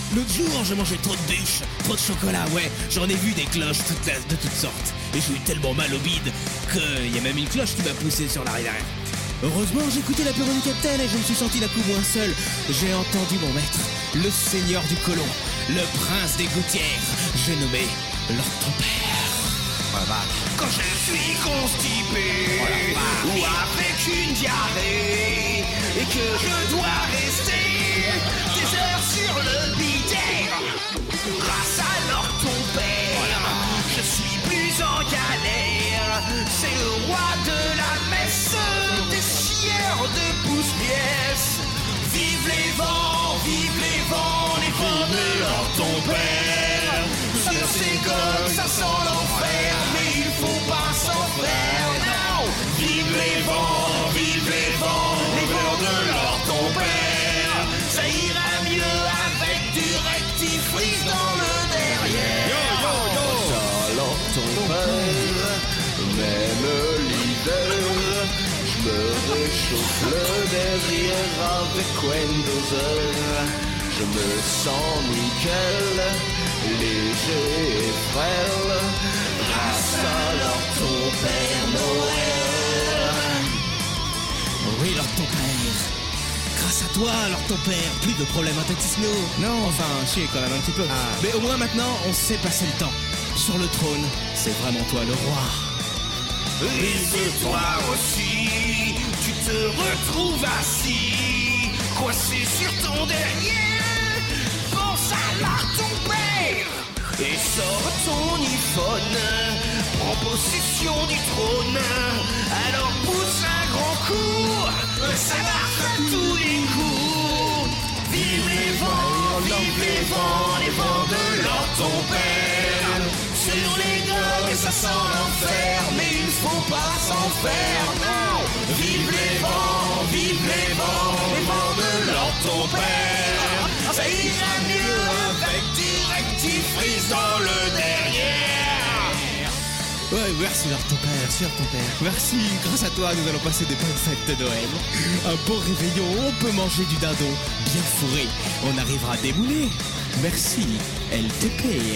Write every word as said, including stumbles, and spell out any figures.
L'autre jour, je mangeais trop de bûches, trop de chocolat, ouais. J'en ai vu des cloches toutes la- de toutes sortes. Et j'ai eu tellement mal au bide qu'il y a même une cloche qui m'a poussé sur l'arrêt d'arrêt. Heureusement, j'ai écouté l'apéro du capitaine et je me suis senti d'un coup moins seul. J'ai entendu mon maître, le seigneur du colon, le prince des gouttières. J'ai nommé Lord ton père. Quand je suis constipé ou avec une diarrhée et que je dois rester des heures sur le bidet, grâce à Lord ton père, je suis plus en galère. C'est le roi de la messe, des scieurs de pouce-pièces. Vive les vents, vive les vents, les vents de Lord ton père. Sur ces gosses, ça sent l'enfer, mais il faut pas s'en faire, non. Vive les vents, vive les vents, les vents de Lord ton père. Ça ira mieux avec du rectifrice dans le derrière. Yo, yo, yo. Ça, Lord ton père, même l'hiver, je me réchauffe le derrière avec Wendover. Je me sens nickel, léger et frêle, grâce à Lord ton père Noël. Oui, Lord ton père. Grâce à toi, Lord ton père, plus de problèmes intestinaux. Non, enfin, chier quand même un petit peu. Ah. Mais au moins maintenant, on sait passer le temps. Sur le trône, c'est vraiment toi le roi. Et c'est toi aussi, tu te retrouves assis, coincé sur ton derrière. Pense à Lord ton père et sors ton iPhone, prends possession du trône. Alors pousse un grand coup, ça marche à tous les coups. Vive les vents, vive les vents, les vents de Lord ton père. Sur les gommes, ça sent l'enfer, mais il faut pas s'en faire, non. Vive les vents, vive les vents, les vents de Lord ton père. Ça ira mieux avec du rectifrice dans le derrière. Ouais, merci Lord ton père, merci Lord ton père. Merci, grâce à toi, nous allons passer des bonnes fêtes de Noël. Un beau réveillon, on peut manger du dindon bien fourré. On arrivera à démouler. Merci, L T P.